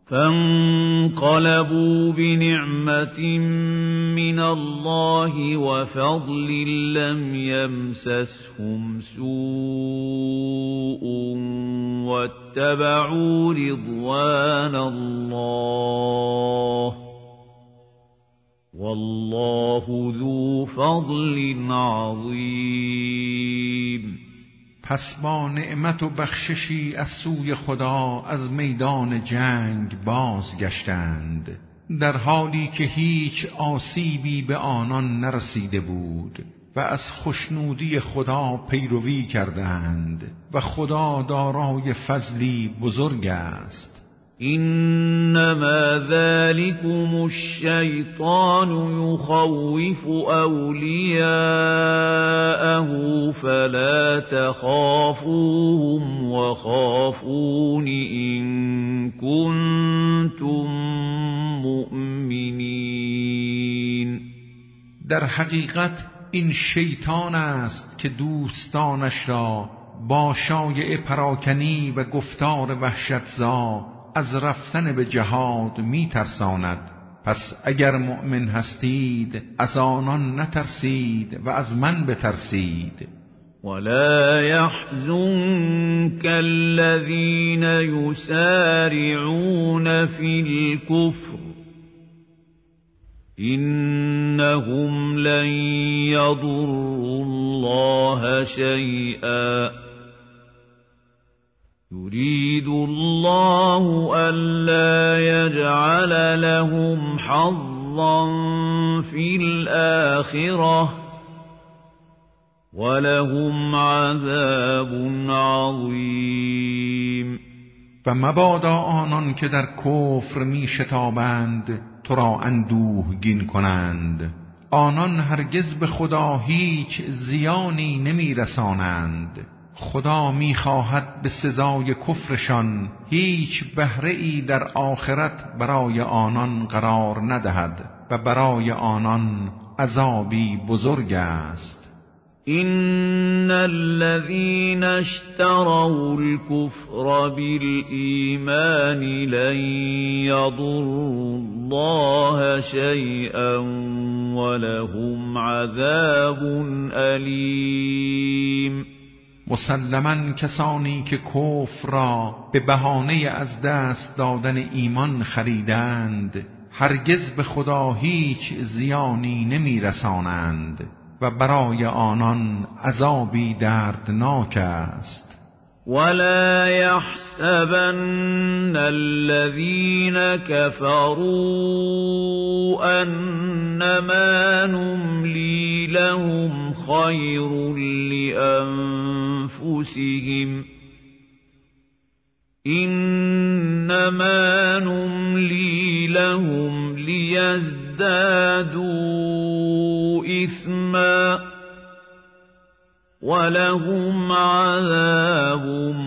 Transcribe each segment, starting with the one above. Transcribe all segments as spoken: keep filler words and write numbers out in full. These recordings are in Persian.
فانقلبوا بنعمة من الله وفضل لم يمسسهم سوء واتبعوا رضوان الله والله ذو فضل عظیم. پس با نعمت و بخششی از سوی خدا از میدان جنگ بازگشتند، در حالی که هیچ آسیبی به آنان نرسیده بود و از خوشنودی خدا پیروی کردند و خدا دارای فضلی بزرگ است. انما ذلكم الشیطان یخوف اولیاءه فلا تخافوهم وخافون ان کنتم مؤمنین. در حقیقت این شیطان است که دوستانش را با شایعه پراکنی و گفتار وحشتزا از رفتن به جهاد می ترساند. پس اگر مؤمن هستید از آنان نترسید و از من بترسید. ولا يحزنك الذين يسارعون في الكفر إنهم لن يضروا الله شيئا يريد الله ألا يجعل لهم حظا في الآخرة ولهم عذاب عظیم. و مبادا آنان که در کفر می شتابند تو را اندوهگین کنند. آنان هرگز به خدا هیچ زیانی نمی رسانند. خدا می خواهد به سزای کفرشان هیچ بهره ای در آخرت برای آنان قرار ندهد و برای آنان عذابی بزرگ است. إن الذين اشتروا الكفر بالإيمان لن يضروا الله شيئا ولهم عذاب أليم. مسلماً کسانی که کفر را به بهانه از دست دادن ایمان خریدند هرگز به خدا هیچ زیانی نمی رسانند و برای آنان عذابی دردناک است. ولا يحسبن الذين كفروا أنما نملي لهم خير لأنفسهم إنما نملي لهم ليزدادوا إثما ولهم عذاب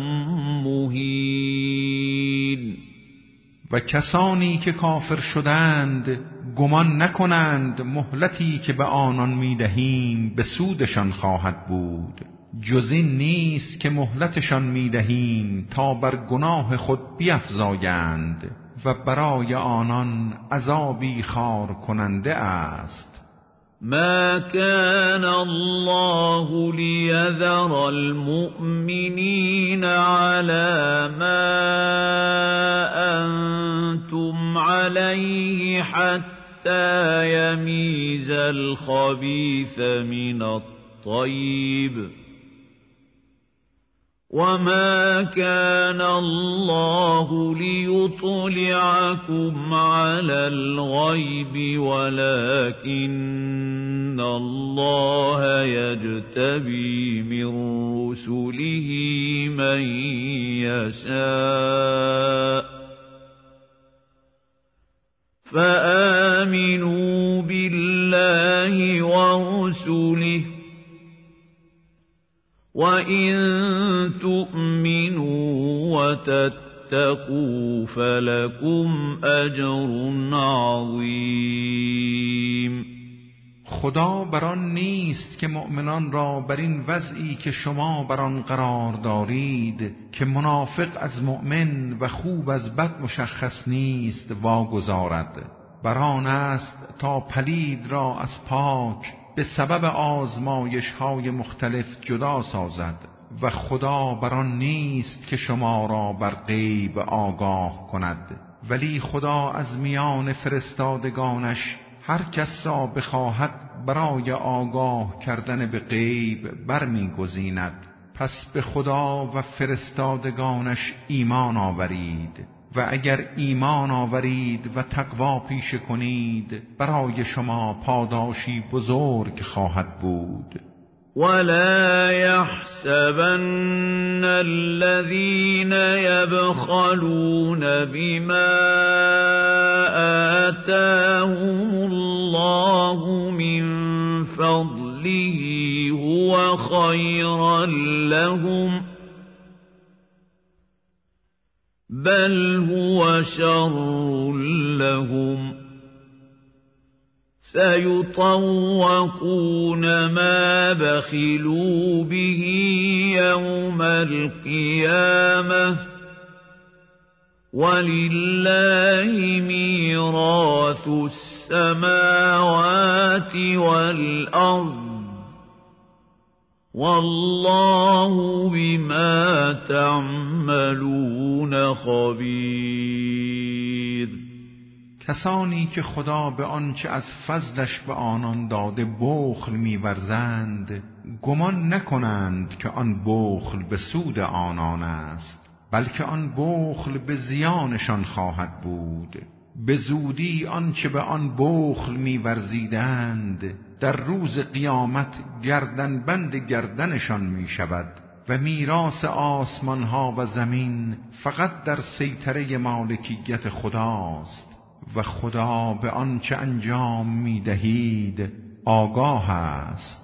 مهین. و کسانی که کافر شدند گمان نکنند مهلتی که به آنان میدهیم به سودشان خواهد بود، جز این نیست که مهلتشان میدهیم تا بر گناه خود بیفزایند و برای آنان عذابی خار کننده است. ما كان الله ليذر المؤمنين على ما أنتم عليه حتى يميز الخبيث من الطيب وما كان الله ليطلعكم على الغيب ولكن الله يجتبي من رسله من يشاء فآمنوا بالله ورسله وَإِن تُؤْمِنُوا وَتَتَّقُوا فَلَكُمْ أَجْرٌ عَظِيمٌ. خدا بر آن نیست که مؤمنان را بر این وضعی که شما بر آن قرار دارید که منافق از مؤمن و خوب از بد مشخص نیست واگذارد. بر آن است تا پلید را از پاک به سبب آزمایش های مختلف جدا سازد و خدا بر آن نیست که شما را بر غیب آگاه کند، ولی خدا از میان فرستادگانش هر کس را بخواهد برای آگاه کردن به غیب برمیگزیند. پس به خدا و فرستادگانش ایمان آورید و اگر ایمان آورید و تقوا پیشه کنید برای شما پاداشی بزرگ خواهد بود. ولا يحسبن الذين يبخلون بما آتاهم الله من فضله هو خيرا لهم بل هو شر لهم سيطوقون ما بخلوا به يوم القيامة ولله ميراث السماوات والأرض والله بما تعملون خبیر. کسانی که خدا به آنچه از فضلش به آنان داده بخل می‌ورزند گمان نکنند که آن بخل به سود آنان است، بلکه آن بخل به زیانشان خواهد بود. به زودی آنچه به آن بخل می‌ورزیدند در روز قیامت گردن بند گردنشان می شود و میراث آسمان ها و زمین فقط در سیطره مالکیت خداست و خدا به آنچه انجام می دهید آگاه است.